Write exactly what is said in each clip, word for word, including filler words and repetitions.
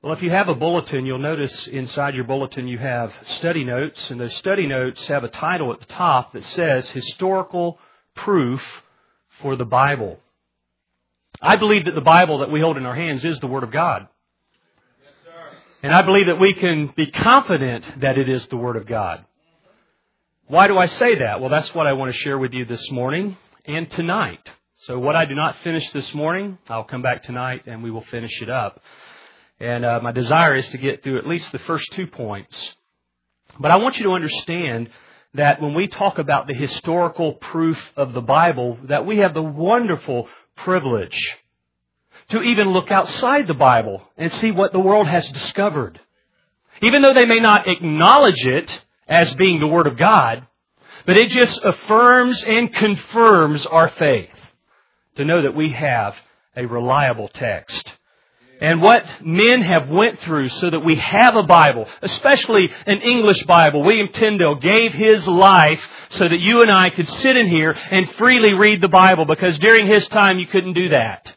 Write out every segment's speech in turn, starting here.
Well, if you have a bulletin, you'll notice inside your bulletin you have study notes, and those study notes have a title at the top that says Historical Proof for the Bible. I believe that the Bible that we hold in our hands is the Word of God. Yes, sir. And I believe that we can be confident that it is the Word of God. Why do I say that? Well, that's what I want to share with you this morning and tonight. So what I do not finish this morning, I'll come back tonight and we will finish it up. And uh, my desire is to get through at least the first two points. But I want you to understand that when we talk about the historical proof of the Bible, that we have the wonderful privilege to even look outside the Bible and see what the world has discovered. Even though they may not acknowledge it as being the Word of God, but it just affirms and confirms our faith to know that we have a reliable text. And what men have went through so that we have a Bible, especially an English Bible. William Tyndale gave his life so that you and I could sit in here and freely read the Bible, because during his time you couldn't do that.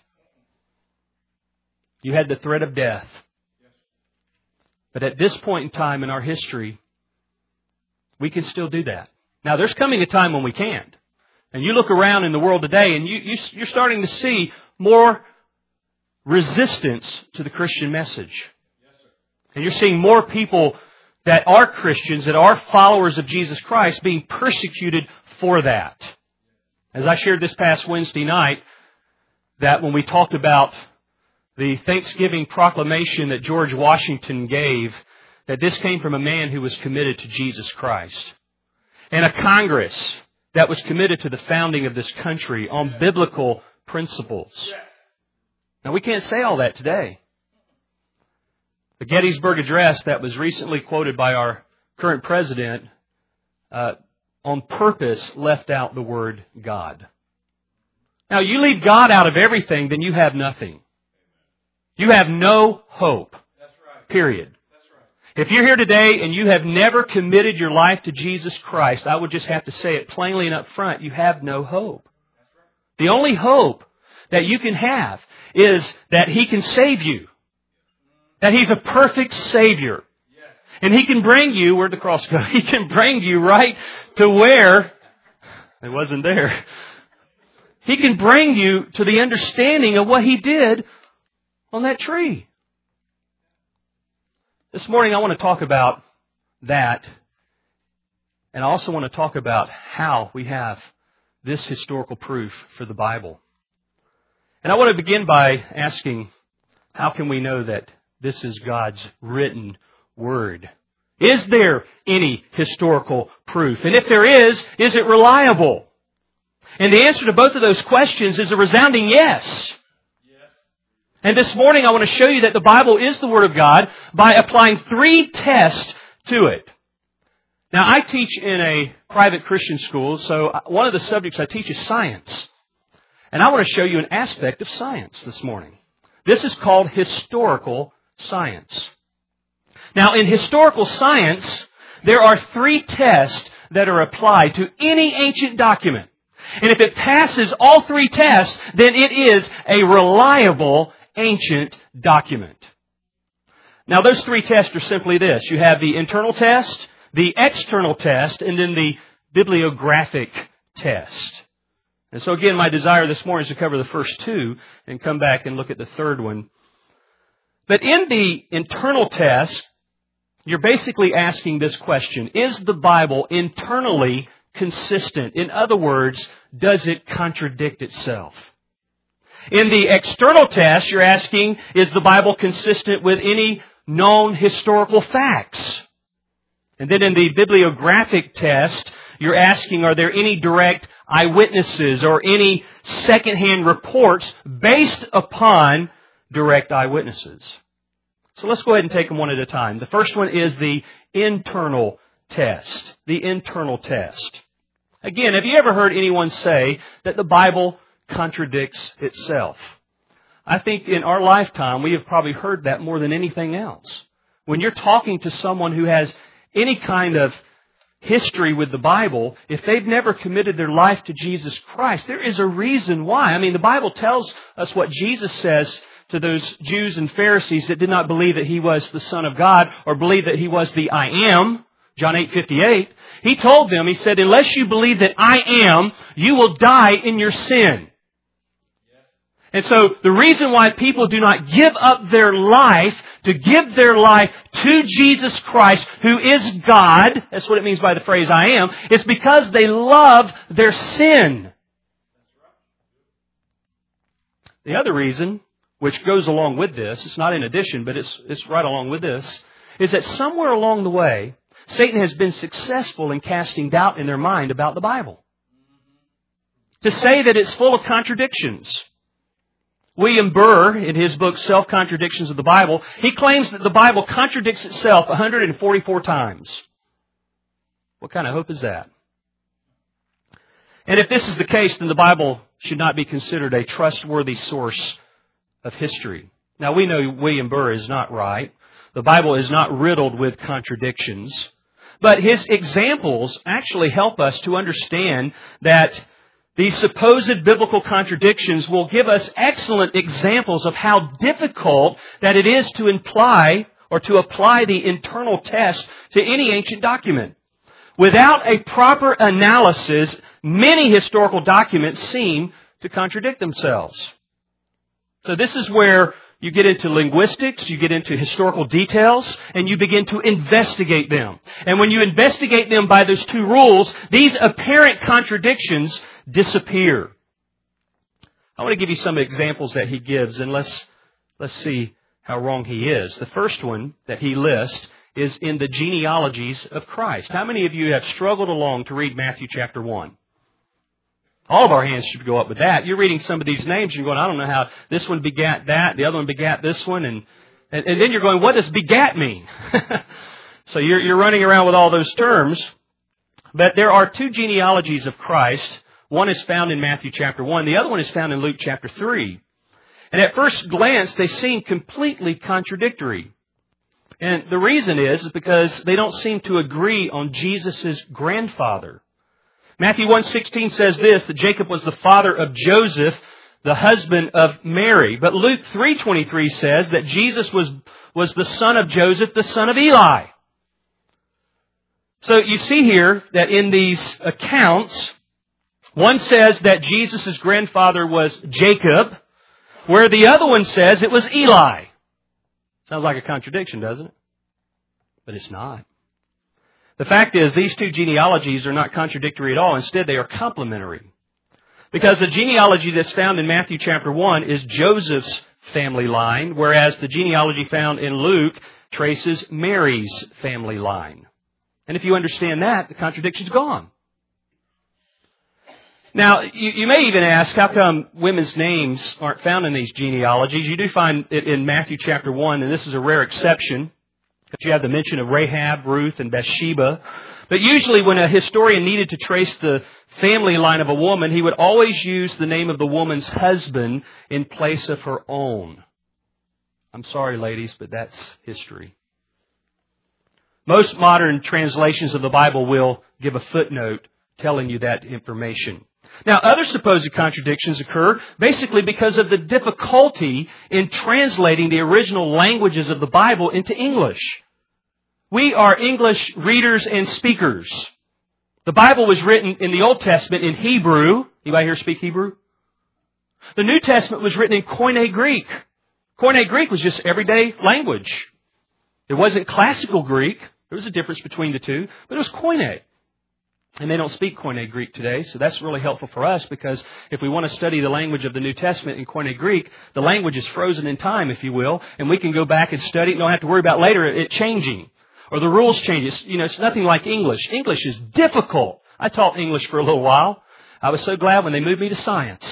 You had the threat of death. But at this point in time in our history, we can still do that. Now, there's coming a time when we can't. And you look around in the world today and you, you, you're starting to see more resistance to the Christian message. And you're seeing more people that are Christians, that are followers of Jesus Christ, being persecuted for that. As I shared this past Wednesday night, that when we talked about the Thanksgiving proclamation that George Washington gave, that this came from a man who was committed to Jesus Christ. And a Congress that was committed to the founding of this country on biblical principles. Now, we can't say all that today. The Gettysburg Address that was recently quoted by our current president uh, on purpose left out the word God. Now, you leave God out of everything, then you have nothing. You have no hope. That's right. Period. That's right. If you're here today and you have never committed your life to Jesus Christ, I would just have to say it plainly and up front, you have no hope. That's right. The only hope that you can have is that He can save you. That He's a perfect Savior. Yes. And He can bring you, where'd the cross go? He can bring you right to where it wasn't there. He can bring you to the understanding of what He did on that tree. This morning I want to talk about that. And I also want to talk about how we have this historical proof for the Bible. And I want to begin by asking, how can we know that this is God's written Word? Is there any historical proof? And if there is, is it reliable? And the answer to both of those questions is a resounding yes. Yes. And this morning I want to show you that the Bible is the Word of God by applying three tests to it. Now, I teach in a private Christian school, so one of the subjects I teach is science. And I want to show you an aspect of science this morning. This is called historical science. Now, in historical science, there are three tests that are applied to any ancient document. And if it passes all three tests, then it is a reliable ancient document. Now, those three tests are simply this. You have the internal test, the external test, and then the bibliographic test. And so again, my desire this morning is to cover the first two and come back and look at the third one. But in the internal test, you're basically asking this question: is the Bible internally consistent? In other words, does it contradict itself? In the external test, you're asking, is the Bible consistent with any known historical facts? And then in the bibliographic test, you're asking, are there any direct eyewitnesses or any secondhand reports based upon direct eyewitnesses? So let's go ahead and take them one at a time. The first one is the internal test. The internal test. Again, have you ever heard anyone say that the Bible contradicts itself? I think in our lifetime we have probably heard that more than anything else. When you're talking to someone who has any kind of history with the Bible, if they've never committed their life to Jesus Christ, there is a reason why. I mean, the Bible tells us what Jesus says to those Jews and Pharisees that did not believe that He was the Son of God or believe that He was the I Am, John eight fifty-eight, He told them, He said, unless you believe that I am, you will die in your sin. And so the reason why people do not give up their life to give their life to Jesus Christ, who is God, that's what it means by the phrase I am, is because they love their sin. The other reason, which goes along with this, it's not in addition, but it's, it's right along with this, is that somewhere along the way, Satan has been successful in casting doubt in their mind about the Bible. To say that it's full of contradictions. William Burr, in his book, Self-Contradictions of the Bible, he claims that the Bible contradicts itself one hundred forty-four times. What kind of hope is that? And if this is the case, then the Bible should not be considered a trustworthy source of history. Now, we know William Burr is not right. The Bible is not riddled with contradictions. But his examples actually help us to understand that these supposed biblical contradictions will give us excellent examples of how difficult that it is to imply or to apply the internal test to any ancient document. Without a proper analysis, many historical documents seem to contradict themselves. So this is where you get into linguistics, you get into historical details, and you begin to investigate them. And when you investigate them by those two rules, these apparent contradictions disappear. I want to give you some examples that he gives, and let's, let's see how wrong he is. The first one that he lists is in the genealogies of Christ. How many of you have struggled along to read Matthew chapter one? All of our hands should go up with that. You're reading some of these names and you're going, I don't know how this one begat that, the other one begat this one, and and, and then you're going, what does begat mean? So you're, you're running around with all those terms. But there are two genealogies of Christ. One is found in Matthew chapter one. The other one is found in Luke chapter three. And at first glance, they seem completely contradictory. And the reason is because they don't seem to agree on Jesus' grandfather. Matthew one sixteen says this, that Jacob was the father of Joseph, the husband of Mary. But Luke three twenty-three says that Jesus was, was the son of Joseph, the son of Eli. So you see here that in these accounts, one says that Jesus' grandfather was Jacob, where the other one says it was Eli. Sounds like a contradiction, doesn't it? But it's not. The fact is, these two genealogies are not contradictory at all. Instead, they are complementary. Because the genealogy that's found in Matthew chapter one is Joseph's family line, whereas the genealogy found in Luke traces Mary's family line. And if you understand that, the contradiction's gone. Now, you, you may even ask, how come women's names aren't found in these genealogies? You do find it in Matthew chapter one, and this is a rare exception. Because you have the mention of Rahab, Ruth, and Bathsheba. But usually when a historian needed to trace the family line of a woman, he would always use the name of the woman's husband in place of her own. I'm sorry, ladies, but that's history. Most modern translations of the Bible will give a footnote telling you that information. Now, other supposed contradictions occur basically because of the difficulty in translating the original languages of the Bible into English. We are English readers and speakers. The Bible was written in the Old Testament in Hebrew. Anybody here speak Hebrew? The New Testament was written in Koine Greek. Koine Greek was just everyday language. It wasn't classical Greek. There was a difference between the two, but it was Koine. And they don't speak Koine Greek today, so that's really helpful for us because if we want to study the language of the New Testament in Koine Greek, the language is frozen in time, if you will, and we can go back and study it and don't have to worry about later it changing or the rules change. It's, you know, it's nothing like English. English is difficult. I taught English for a little while. I was so glad when they moved me to science.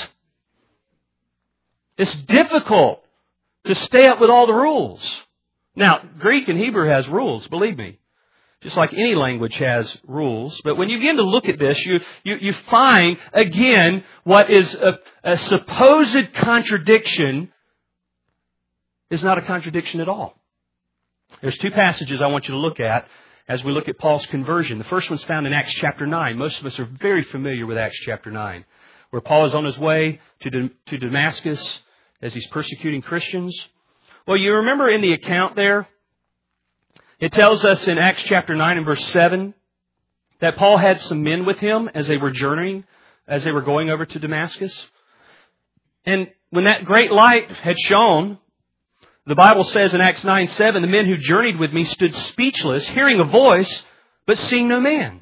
It's difficult to stay up with all the rules. Now, Greek and Hebrew has rules, believe me. Just like any language has rules. But when you begin to look at this, you, you, you find, again, what is a, a supposed contradiction is not a contradiction at all. There's two passages I want you to look at as we look at Paul's conversion. The first one's found in Acts chapter nine. Most of us are very familiar with Acts chapter nine, where Paul is on his way to, to Damascus, as he's persecuting Christians? Well, you remember in the account there, it tells us in Acts chapter nine and verse seven that Paul had some men with him as they were journeying, as they were going over to Damascus. And when that great light had shone, the Bible says in Acts nine seven, the men who journeyed with me stood speechless, hearing a voice, but seeing no man.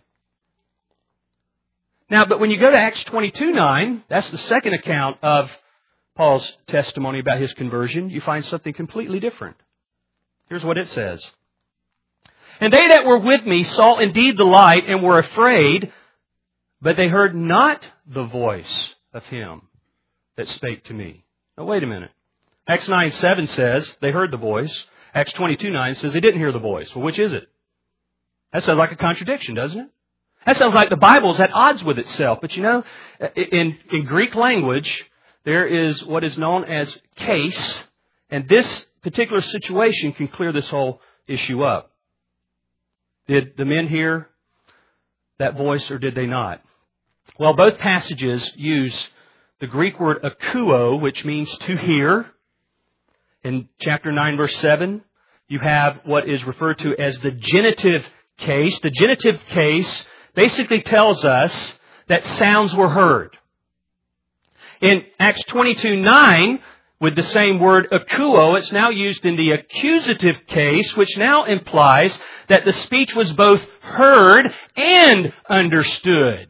Now, but when you go to Acts twenty-two nine, that's the second account of Paul's testimony about his conversion, you find something completely different. Here's what it says. And they that were with me saw indeed the light and were afraid, but they heard not the voice of him that spake to me. Now wait a minute. Acts nine seven says they heard the voice. Acts twenty-two nine says they didn't hear the voice. Well, which is it? That sounds like a contradiction, doesn't it? That sounds like the Bible is at odds with itself. But you know, in, in Greek language, there is what is known as case, and this particular situation can clear this whole issue up. Did the men hear that voice or did they not? Well, both passages use the Greek word akouo, which means to hear. In chapter nine, verse seven, you have what is referred to as the genitive case. The genitive case basically tells us that sounds were heard. In Acts twenty-two nine, with the same word akouo, it's now used in the accusative case, which now implies that the speech was both heard and understood.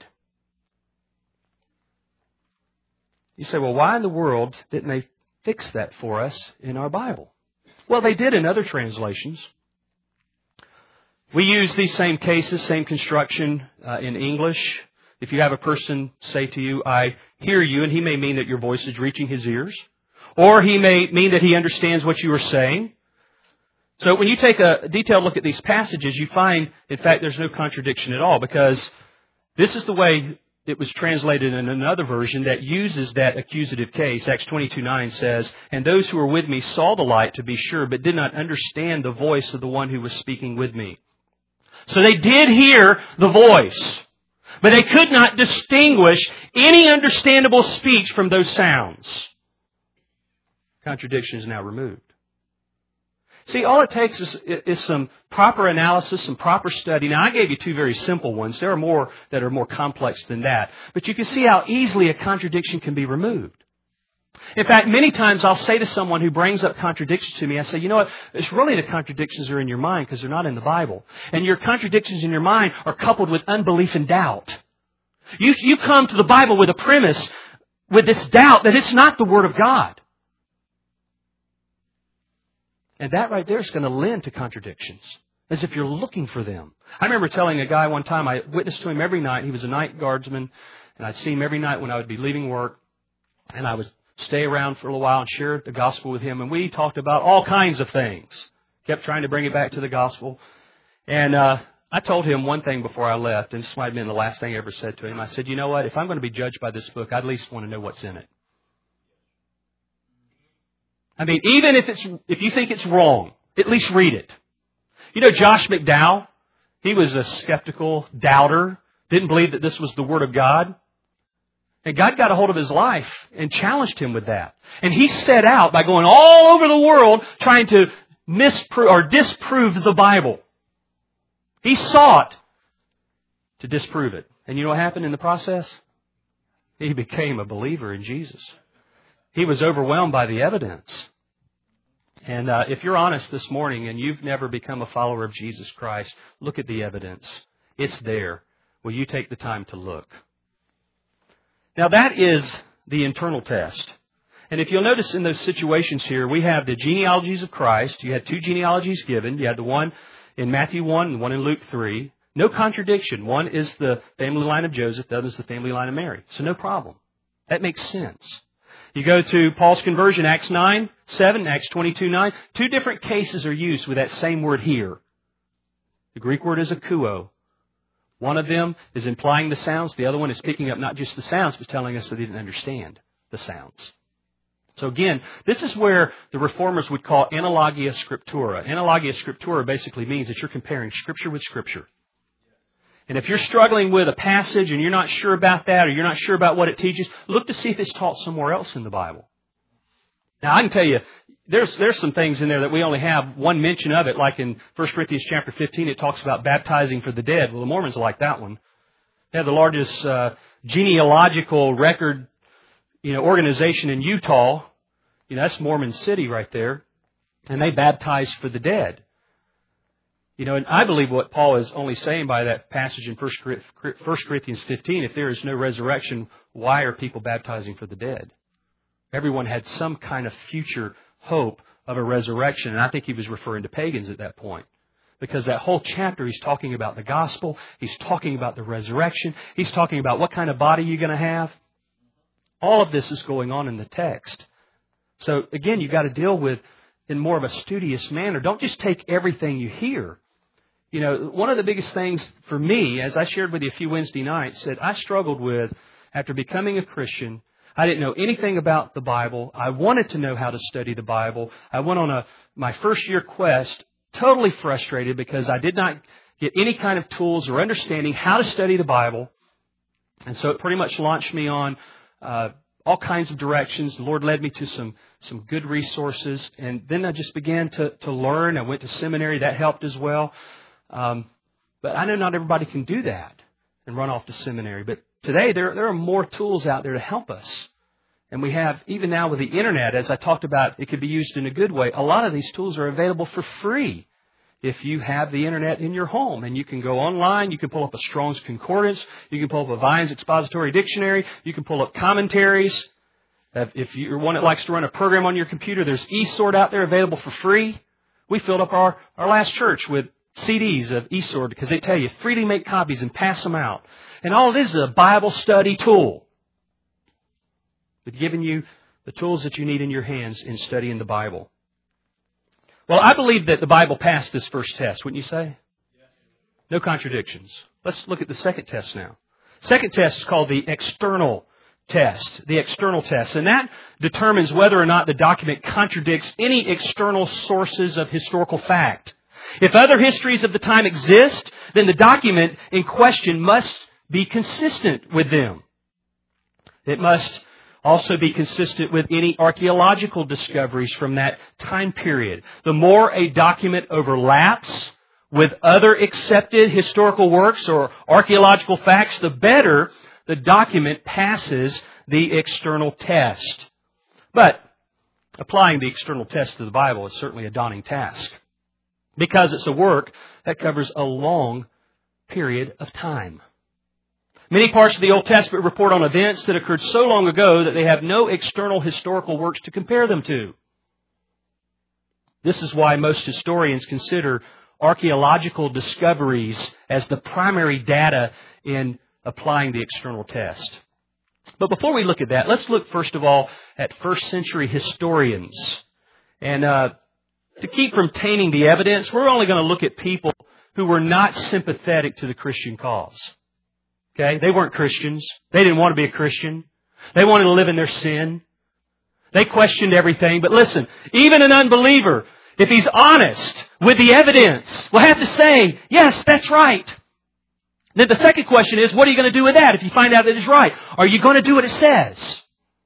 You say, well, why in the world didn't they fix that for us in our Bible? Well, they did in other translations. We use these same cases, same construction uh, in English. If you have a person say to you, I hear you, and he may mean that your voice is reaching his ears. Or he may mean that he understands what you are saying. So when you take a detailed look at these passages, you find, in fact, there's no contradiction at all, because this is the way it was translated in another version that uses that accusative case. Acts twenty-two nine says, and those who were with me saw the light, to be sure, but did not understand the voice of the one who was speaking with me. So they did hear the voice, but they could not distinguish any understandable speech from those sounds. Contradiction is now removed. See, all it takes is, is some proper analysis, some proper study. Now, I gave you two very simple ones. There are more that are more complex than that. But you can see how easily a contradiction can be removed. In fact, many times I'll say to someone who brings up contradictions to me, I say, you know what, it's really the contradictions are in your mind because they're not in the Bible. And your contradictions in your mind are coupled with unbelief and doubt. You, you come to the Bible with a premise, with this doubt that it's not the Word of God. And that right there is going to lend to contradictions, as if you're looking for them. I remember telling a guy one time, I witnessed to him every night. He was a night guardsman, and I'd see him every night when I would be leaving work. And I would stay around for a little while and share the gospel with him. And we talked about all kinds of things. Kept trying to bring it back to the gospel. And uh, I told him one thing before I left, and this might have been the last thing I ever said to him. I said, you know what, if I'm going to be judged by this book, I'd at least want to know what's in it. I mean, even if it's if you think it's wrong, at least read it. You know, Josh McDowell, he was a skeptical doubter, didn't believe that this was the Word of God. And God got a hold of his life and challenged him with that. And he set out by going all over the world trying to misprove or disprove the Bible. He sought to disprove it. And you know what happened in the process? He became a believer in Jesus. He was overwhelmed by the evidence. And uh, if you're honest this morning and you've never become a follower of Jesus Christ, look at the evidence. It's there. Will you take the time to look? Now that is the internal test. And if you'll notice in those situations here, we have the genealogies of Christ. You had two genealogies given. You had the one in Matthew one and one in Luke three. No contradiction. One is the family line of Joseph. The other is the family line of Mary. So no problem. That makes sense. You go to Paul's conversion, Acts nine seven, Acts twenty-two nine. Two different cases are used with that same word here. The Greek word is akouo. One of them is implying the sounds. The other one is picking up not just the sounds, but telling us that they didn't understand the sounds. So again, this is where the Reformers would call analogia scriptura. Analogia scriptura basically means that you're comparing Scripture with Scripture. And if you're struggling with a passage and you're not sure about that or you're not sure about what it teaches, look to see if it's taught somewhere else in the Bible. Now, I can tell you, there's there's some things in there that we only have one mention of it, like in First Corinthians chapter fifteen, it talks about baptizing for the dead. Well, the Mormons like that one. They have the largest uh, genealogical record, you know, organization in Utah. You know, that's Mormon City right there. And they baptize for the dead. You know, and I believe what Paul is only saying by that passage in First Corinthians fifteen, if there is no resurrection, why are people baptizing for the dead? Everyone had some kind of future hope of a resurrection. And I think he was referring to pagans at that point. Because that whole chapter, he's talking about the gospel. He's talking about the resurrection. He's talking about what kind of body you're going to have. All of this is going on in the text. So, again, you've got to deal with in more of a studious manner. Don't just take everything you hear. You know, one of the biggest things for me, as I shared with you a few Wednesday nights, that I struggled with after becoming a Christian. I didn't know anything about the Bible. I wanted to know how to study the Bible. I went on a my first year quest, totally frustrated because I did not get any kind of tools or understanding how to study the Bible. And so it pretty much launched me on uh, all kinds of directions. The Lord led me to some some good resources. And then I just began to, to learn. I went to seminary. That helped as well. Um, but I know not everybody can do that and run off to seminary. But today there, there are more tools out there to help us. And we have, even now with the Internet, as I talked about, it could be used in a good way. A lot of these tools are available for free if you have the Internet in your home. And you can go online, you can pull up a Strong's Concordance, you can pull up a Vine's Expository Dictionary, you can pull up commentaries. If you're one that likes to run a program on your computer, there's eSword out there available for free. We filled up our, our last church with C Ds of eSword because they tell you freely make copies and pass them out. And all it is is a Bible study tool. It's giving you the tools that you need in your hands in studying the Bible. Well, I believe that the Bible passed this first test, wouldn't you say? No contradictions. Let's look at the second test now. Second test is called the external test. The external test. And that determines whether or not the document contradicts any external sources of historical fact. If other histories of the time exist, then the document in question must be consistent with them. It must also be consistent with any archaeological discoveries from that time period. The more a document overlaps with other accepted historical works or archaeological facts, the better the document passes the external test. But applying the external test to the Bible is certainly a daunting task, because it's a work that covers a long period of time. Many parts of the Old Testament report on events that occurred so long ago that they have no external historical works to compare them to. This is why most historians consider archaeological discoveries as the primary data in applying the external test. But before we look at that, let's look first of all at first century historians. And uh, to keep from tainting the evidence, we're only going to look at people who were not sympathetic to the Christian cause. Okay? They weren't Christians. They didn't want to be a Christian. They wanted to live in their sin. They questioned everything. But listen, even an unbeliever, if he's honest with the evidence, will have to say, yes, that's right. Then the second question is, what are you going to do with that if you find out that it's right? Are you going to do what it says?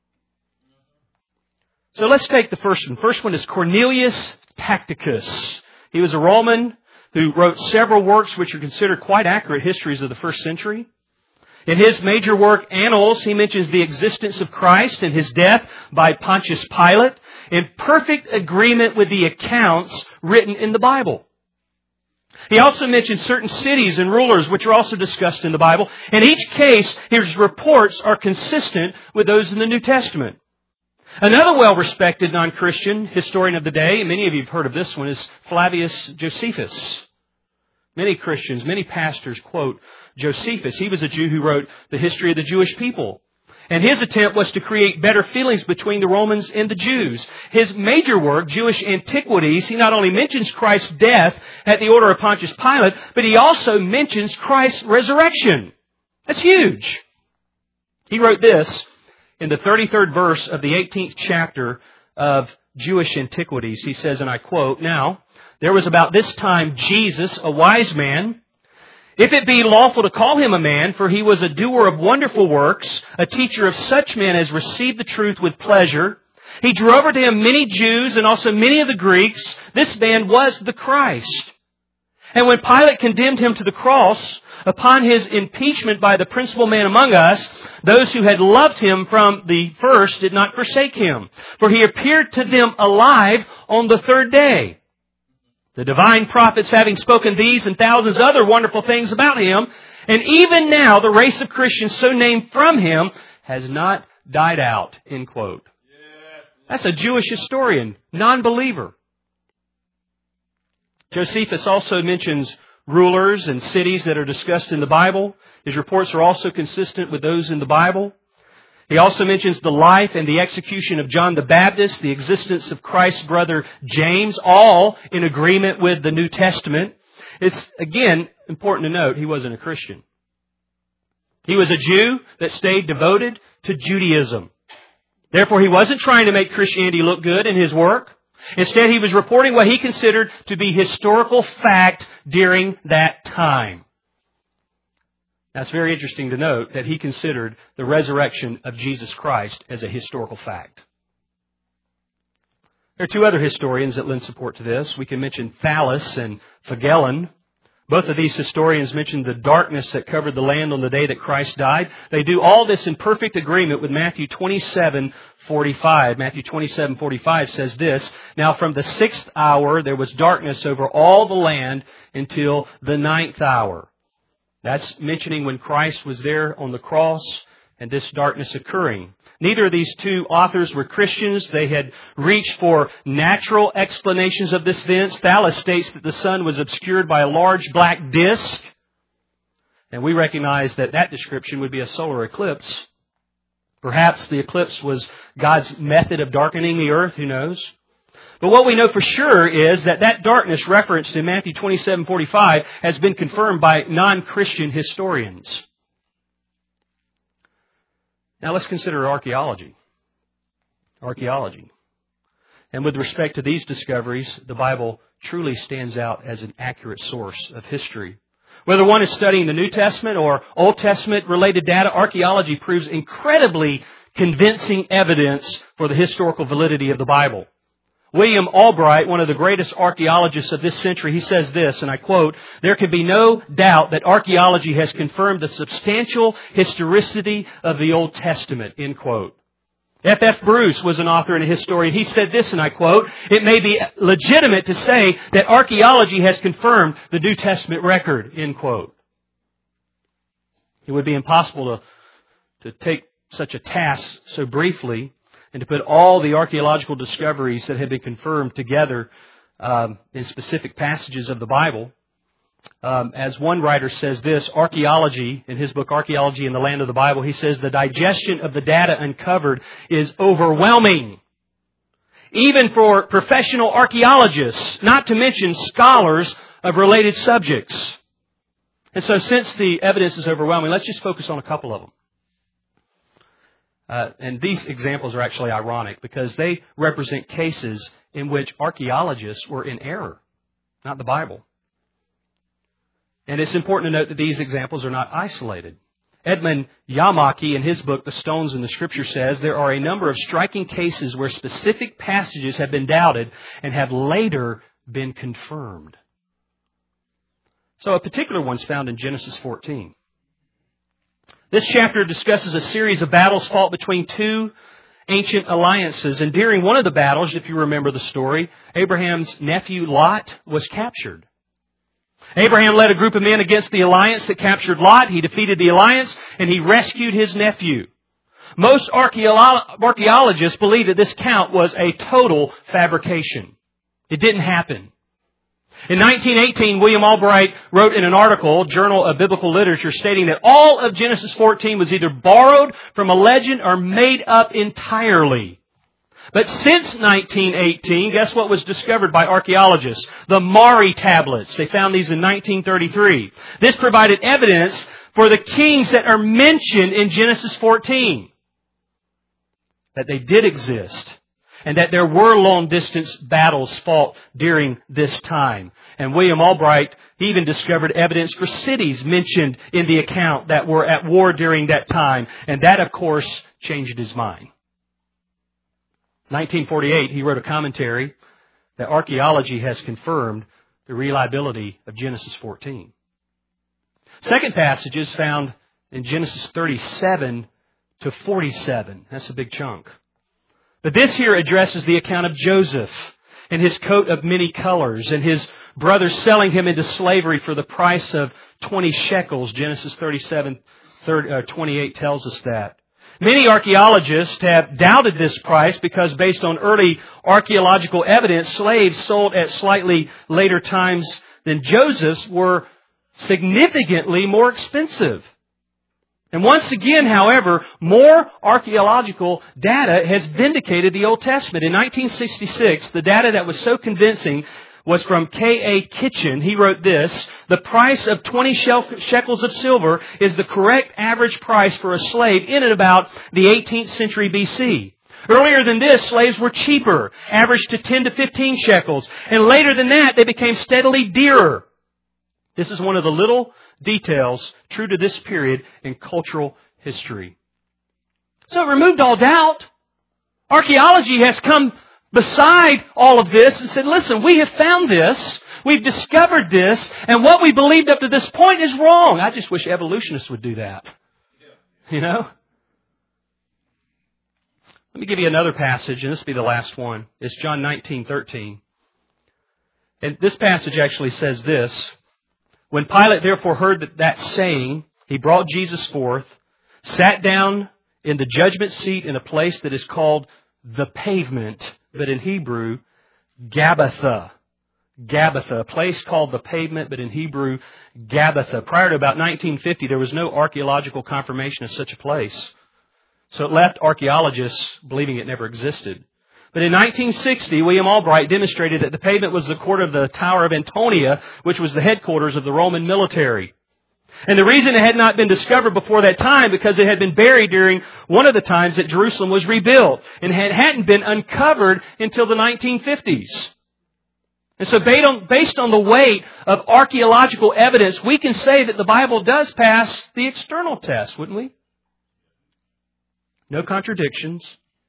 So let's take the first one. First one is Cornelius Tacitus. He was a Roman who wrote several works which are considered quite accurate histories of the first century. In his major work, Annals, he mentions the existence of Christ and His death by Pontius Pilate in perfect agreement with the accounts written in the Bible. He also mentions certain cities and rulers which are also discussed in the Bible. In each case, his reports are consistent with those in the New Testament. Another well-respected non-Christian historian of the day, and many of you have heard of this one, is Flavius Josephus. Many Christians, many pastors quote Josephus. He was a Jew who wrote the history of the Jewish people. And his attempt was to create better feelings between the Romans and the Jews. His major work, Jewish Antiquities, he not only mentions Christ's death at the order of Pontius Pilate, but he also mentions Christ's resurrection. That's huge. He wrote this in the thirty-third verse of the eighteenth chapter of Jewish Antiquities. He says, and I quote, "Now, there was about this time Jesus, a wise man, if it be lawful to call him a man, for he was a doer of wonderful works, a teacher of such men as received the truth with pleasure, He drew over to him many Jews and also many of the Greeks. This man was the Christ. And when Pilate condemned him to the cross, upon his impeachment by the principal man among us, those who had loved him from the first did not forsake him. For he appeared to them alive on the third day. The divine prophets having spoken these and thousands of other wonderful things about him, and even now the race of Christians so named from him has not died out. End quote. That's a Jewish historian, non-believer. Josephus also mentions rulers and cities that are discussed in the Bible. His reports are also consistent with those in the Bible. He also mentions the life and the execution of John the Baptist, the existence of Christ's brother James, all in agreement with the New Testament. It's, again, important to note, he wasn't a Christian. He was a Jew that stayed devoted to Judaism. Therefore, he wasn't trying to make Christianity look good in his work. Instead, he was reporting what he considered to be historical fact during that time. That's very interesting to note that he considered the resurrection of Jesus Christ as a historical fact. There are two other historians that lend support to this. We can mention Thallus and Phagellon. Both of these historians mention the darkness that covered the land on the day that Christ died. They do all this in perfect agreement with Matthew twenty-seven forty-five. Matthew twenty-seven forty-five says this, "Now from the sixth hour there was darkness over all the land until the ninth hour." That's mentioning when Christ was there on the cross and this darkness occurring. Neither of these two authors were Christians. They had reached for natural explanations of this event. Thallus states that the sun was obscured by a large black disk. And we recognize that that description would be a solar eclipse. Perhaps the eclipse was God's method of darkening the earth. Who knows? But what we know for sure is that that darkness referenced in Matthew twenty-seven forty-five has been confirmed by non-Christian historians. Now let's consider archaeology. Archaeology. And with respect to these discoveries, the Bible truly stands out as an accurate source of history. Whether one is studying the New Testament or Old Testament related data, archaeology proves incredibly convincing evidence for the historical validity of the Bible. William Albright, one of the greatest archaeologists of this century, he says this, and I quote, "There can be no doubt that archaeology has confirmed the substantial historicity of the Old Testament," end quote. F F Bruce was an author and a historian. He said this, and I quote, "It may be legitimate to say that archaeology has confirmed the New Testament record," end quote. It would be impossible to, to take such a task so briefly and to put all the archaeological discoveries that have been confirmed together um, in specific passages of the Bible. Um, as one writer says this, archaeology, in his book Archaeology in the Land of the Bible, he says the digestion of the data uncovered is overwhelming. Even for professional archaeologists, not to mention scholars of related subjects. And so since the evidence is overwhelming, let's just focus on a couple of them. Uh, and these examples are actually ironic because they represent cases in which archaeologists were in error, not the Bible. And it's important to note that these examples are not isolated. Edmund Yamaki, in his book, The Stones in the Scripture, says there are a number of striking cases where specific passages have been doubted and have later been confirmed. So a particular one's found in Genesis fourteen. This chapter discusses a series of battles fought between two ancient alliances. And during one of the battles, if you remember the story, Abraham's nephew Lot was captured. Abraham led a group of men against the alliance that captured Lot. He defeated the alliance and he rescued his nephew. Most archaeolo- archaeologists believe that this count was a total fabrication. It didn't happen. In nineteen eighteen, William Albright wrote in an article, Journal of Biblical Literature, stating that all of Genesis fourteen was either borrowed from a legend or made up entirely. But since nineteen eighteen, guess what was discovered by archaeologists? The Mari tablets. They found these in nineteen thirty-three. This provided evidence for the kings that are mentioned in Genesis fourteen. That they did exist. And that there were long-distance battles fought during this time. And William Albright even discovered evidence for cities mentioned in the account that were at war during that time. And that, of course, changed his mind. nineteen forty-eight, he wrote a commentary that archaeology has confirmed the reliability of Genesis fourteen. Second passage is found in Genesis thirty-seven to forty-seven. That's a big chunk. But this here addresses the account of Joseph and his coat of many colors and his brothers selling him into slavery for the price of twenty shekels. Genesis thirty-seven, twenty-eight tells us that. Many archaeologists have doubted this price because based on early archaeological evidence, slaves sold at slightly later times than Joseph's were significantly more expensive. And once again, however, more archaeological data has vindicated the Old Testament. In nineteen sixty-six, the data that was so convincing was from K A Kitchen. He wrote this: the price of twenty shekels of silver is the correct average price for a slave in and about the eighteenth century B C. Earlier than this, slaves were cheaper, averaged to ten to fifteen shekels. And later than that, they became steadily dearer. This is one of the little details true to this period in cultural history. So it removed all doubt. Archaeology has come beside all of this and said, listen, we have found this, we've discovered this, and what we believed up to this point is wrong. I just wish evolutionists would do that. You know? Let me give you another passage, and this will be the last one. It's John nineteen thirteen. And this passage actually says this: when Pilate therefore heard that, that saying, he brought Jesus forth, sat down in the judgment seat in a place that is called the Pavement, but in Hebrew, Gabbatha. Gabbatha, a place called the Pavement, but in Hebrew, Gabbatha. Prior to about nineteen fifty, there was no archaeological confirmation of such a place. So it left archaeologists believing it never existed. But in nineteen sixty, William Albright demonstrated that the Pavement was the court of the Tower of Antonia, which was the headquarters of the Roman military. And the reason it had not been discovered before that time, because it had been buried during one of the times that Jerusalem was rebuilt, and it hadn't been uncovered until the nineteen fifties. And so based on the weight of archaeological evidence, we can say that the Bible does pass the external test, wouldn't we? No contradictions.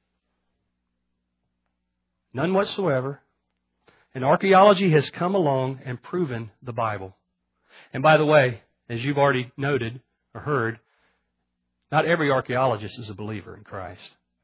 None whatsoever. And archaeology has come along and proven the Bible. And by the way, as you've already noted or heard, not every archaeologist is a believer in Christ.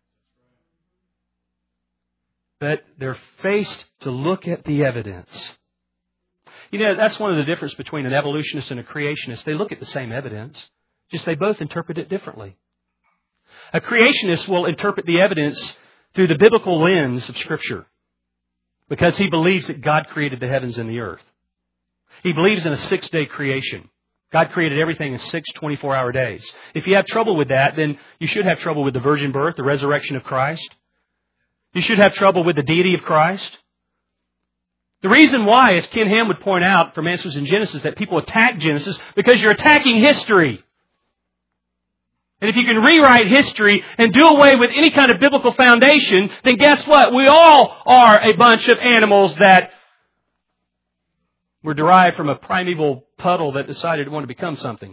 But they're faced to look at the evidence. You know, that's one of the differences between an evolutionist and a creationist. They look at the same evidence, just they both interpret it differently. A creationist will interpret the evidence through the biblical lens of Scripture because he believes that God created the heavens and the earth. He believes in a six-day creation. God created everything in six twenty-four hour days. If you have trouble with that, then you should have trouble with the virgin birth, the resurrection of Christ. You should have trouble with the deity of Christ. The reason why, as Ken Ham would point out from Answers in Genesis, that people attack Genesis, because you're attacking history. And if you can rewrite history and do away with any kind of biblical foundation, then guess what? We all are a bunch of animals that were derived from a primeval puddle that decided it wanted to become something.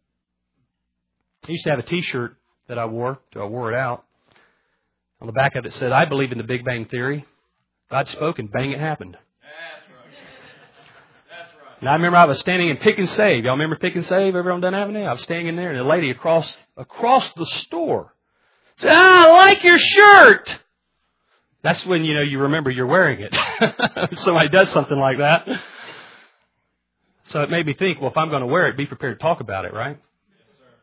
I used to have a T-shirt that I wore till I wore it out. On the back of it said, I believe in the Big Bang Theory. God spoke and bang, it happened. That's right. That's right. And I remember I was standing in Pick and Save. Y'all remember Pick and Save? Everyone done Avenue? I was standing in there and a lady across across the store said, ah, I like your shirt. That's when, you know, you remember you're wearing it. If somebody does something like that. So it made me think, well, if I'm going to wear it, be prepared to talk about it, right? Yes, sir.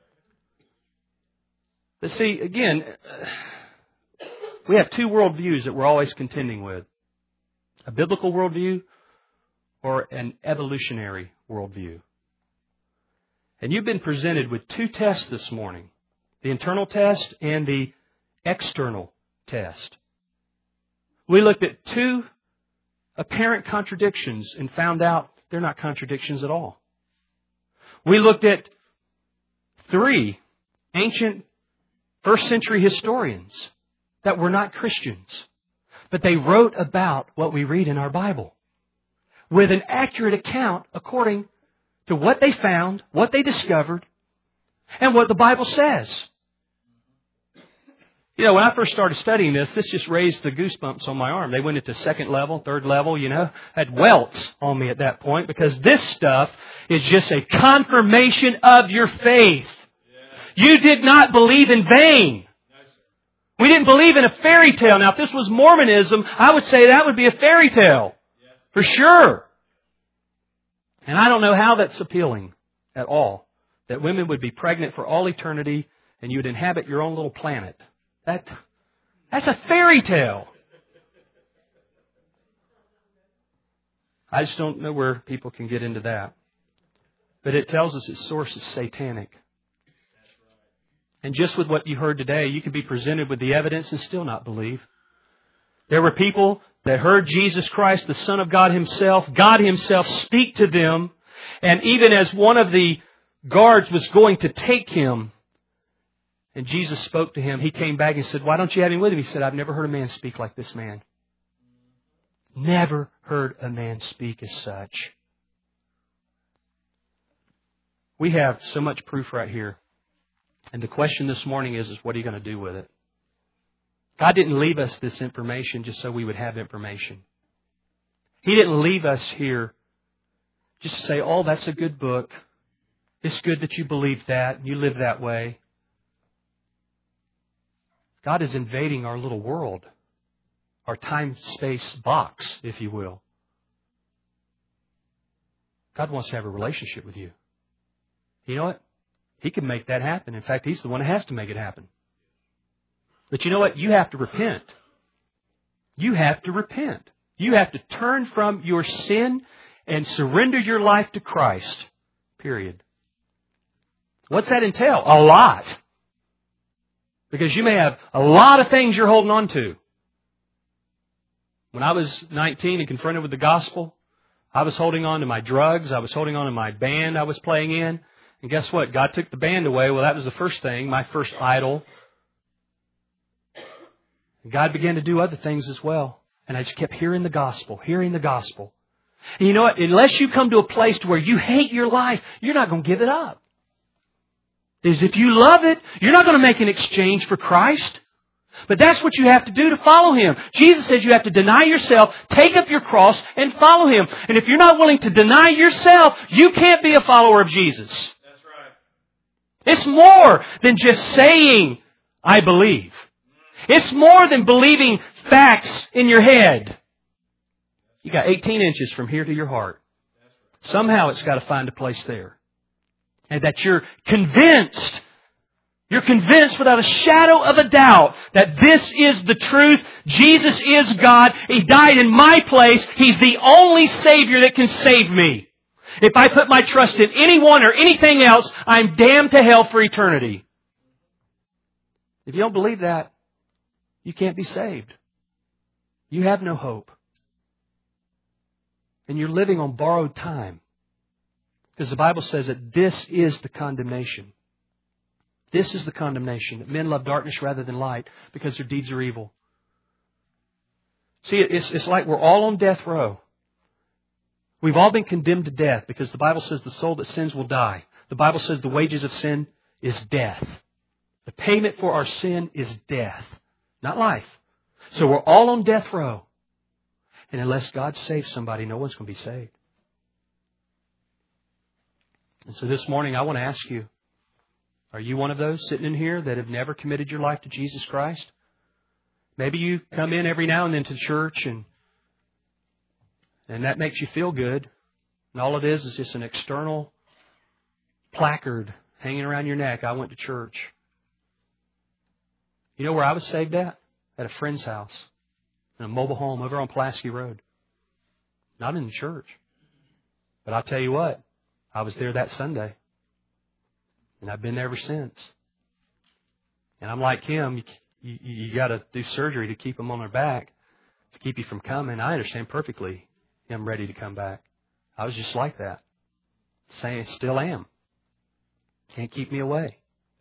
But see, again, we have two worldviews that we're always contending with. A biblical worldview or an evolutionary worldview. And you've been presented with two tests this morning. The internal test and the external test. We looked at two apparent contradictions and found out they're not contradictions at all. We looked at three ancient first century historians that were not Christians, but they wrote about what we read in our Bible with an accurate account according to what they found, what they discovered, and what the Bible says. You know, when I first started studying this, this just raised the goosebumps on my arm. They went into second level, third level, you know, had welts on me at that point because this stuff is just a confirmation of your faith. You did not believe in vain. We didn't believe in a fairy tale. Now, if this was Mormonism, I would say that would be a fairy tale. For sure. And I don't know how that's appealing at all. That women would be pregnant for all eternity and you would inhabit your own little planet. That, that's a fairy tale. I just don't know where people can get into that. But it tells us its source is satanic. And just with what you heard today, you could be presented with the evidence and still not believe. There were people that heard Jesus Christ, the Son of God Himself, God Himself speak to them. And even as one of the guards was going to take him, and Jesus spoke to him, he came back and said, "Why don't you have him with him?" He said, "I've never heard a man speak like this man. Never heard a man speak as such." We have so much proof right here. And the question this morning is, is what are you going to do with it? God didn't leave us this information just so we would have information. He didn't leave us here just to say, "Oh, that's a good book. It's good that you believe that and you live that way." God is invading our little world, our time-space box, if you will. God wants to have a relationship with you. You know what? He can make that happen. In fact, He's the one that has to make it happen. But you know what? You have to repent. You have to repent. You have to turn from your sin and surrender your life to Christ. Period. What's that entail? A lot. Because you may have a lot of things you're holding on to. When I was nineteen and confronted with the gospel, I was holding on to my drugs. I was holding on to my band I was playing in. And guess what? God took the band away. Well, that was the first thing, my first idol. And God began to do other things as well. And I just kept hearing the gospel, hearing the gospel. And you know what? Unless you come to a place to where you hate your life, you're not going to give it up. Is if you love it, you're not going to make an exchange for Christ. But that's what you have to do to follow Him. Jesus says you have to deny yourself, take up your cross, and follow Him. And if you're not willing to deny yourself, you can't be a follower of Jesus. That's right. It's more than just saying, "I believe." It's more than believing facts in your head. You got eighteen inches from here to your heart. Somehow it's got to find a place there. And that you're convinced, you're convinced without a shadow of a doubt that this is the truth. Jesus is God. He died in my place. He's the only Savior that can save me. If I put my trust in anyone or anything else, I'm damned to hell for eternity. If you don't believe that, you can't be saved. You have no hope. And you're living on borrowed time. Because the Bible says that this is the condemnation. This is the condemnation. That men love darkness rather than light because their deeds are evil. See, it's, it's like we're all on death row. We've all been condemned to death because the Bible says the soul that sins will die. The Bible says the wages of sin is death. The payment for our sin is death, not life. So we're all on death row. And unless God saves somebody, no one's going to be saved. And so this morning I want to ask you, are you one of those sitting in here that have never committed your life to Jesus Christ? Maybe you come in every now and then to church and and that makes you feel good. And all it is is just an external placard hanging around your neck. I went to church. You know where I was saved at? At a friend's house. In a mobile home over on Pulaski Road. Not in the church. But I'll tell you what. I was there that Sunday. And I've been there ever since. And I'm like him. You, you, you got to do surgery to keep them on their back. To keep you from coming. I understand perfectly. I'm ready to come back. I was just like that. Saying, still am. Can't keep me away.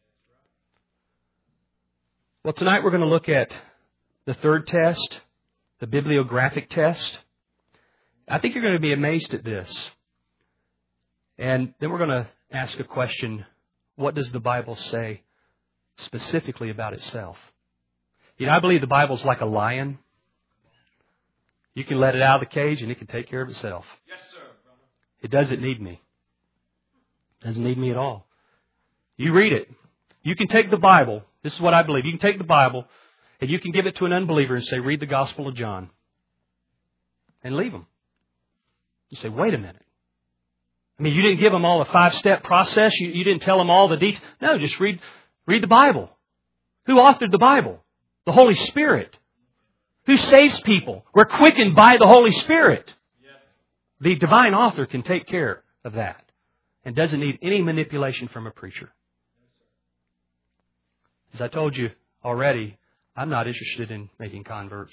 Well, tonight we're going to look at the third test, the bibliographic test. I think you're going to be amazed at this. And then we're going to ask a question. What does the Bible say specifically about itself? You know, I believe the Bible's like a lion. You can let it out of the cage and it can take care of itself. Yes, sir, brother. It doesn't need me. It doesn't need me at all. You read it. You can take the Bible. This is what I believe. You can take the Bible and you can give it to an unbeliever and say, read the Gospel of John. And leave them. You say, wait a minute. I mean, you didn't give them all a five-step process. You, you didn't tell them all the details. No, just read, read the Bible. Who authored the Bible? The Holy Spirit. Who saves people? We're quickened by the Holy Spirit. Yes. The divine author can take care of that and doesn't need any manipulation from a preacher. As I told you already, I'm not interested in making converts.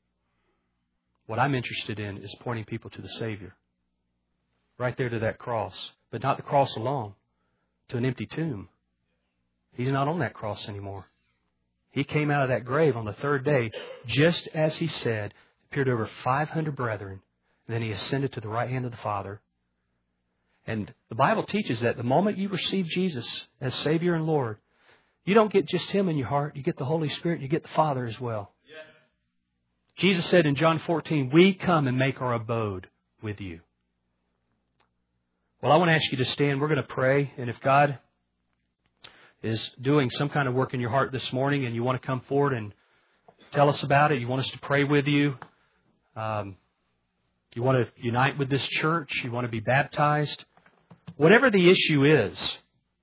What I'm interested in is pointing people to the Savior. Right there to that cross. But not the cross alone. To an empty tomb. He's not on that cross anymore. He came out of that grave on the third day, just as He said, appeared to over five hundred brethren, and then He ascended to the right hand of the Father. And the Bible teaches that the moment you receive Jesus as Savior and Lord, you don't get just Him in your heart, you get the Holy Spirit, and you get the Father as well. Yes. Jesus said in John fourteen, we come and make our abode with you. Well, I want to ask you to stand. We're going to pray, and if God is doing some kind of work in your heart this morning and you want to come forward and tell us about it, you want us to pray with you, um, you want to unite with this church, you want to be baptized, whatever the issue is,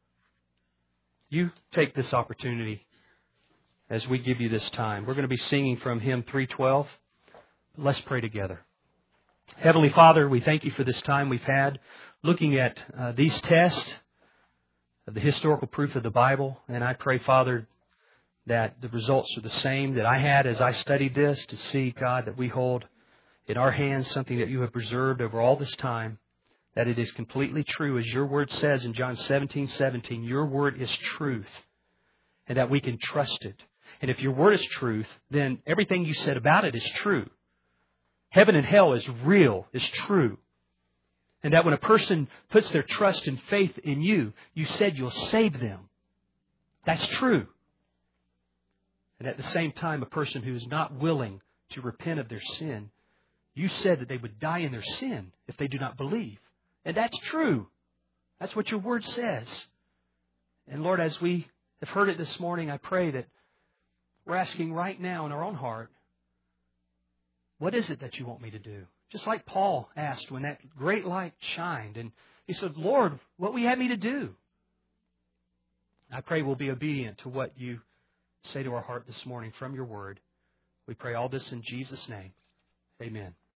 you take this opportunity as we give you this time. We're going to be singing from hymn three twelve. Let's pray together. Heavenly Father, we thank you for this time we've had looking at uh, these tests, the historical proof of the Bible. And I pray, Father, that the results are the same that I had as I studied this, to see, God, that we hold in our hands something that you have preserved over all this time, that it is completely true, as your word says in John seventeen seventeen, your word is truth, and that we can trust it. And if your word is truth, then everything you said about it is true. Heaven and hell is real, is true. And that when a person puts their trust and faith in you, you said you'll save them. That's true. And at the same time, a person who is not willing to repent of their sin, you said that they would die in their sin if they do not believe. And that's true. That's what your word says. And Lord, as we have heard it this morning, I pray that we're asking right now in our own heart, what is it that you want me to do? Just like Paul asked when that great light shined. And he said, Lord, what will you have me to do? I pray we'll be obedient to what you say to our heart this morning from your word. We pray all this in Jesus' name. Amen.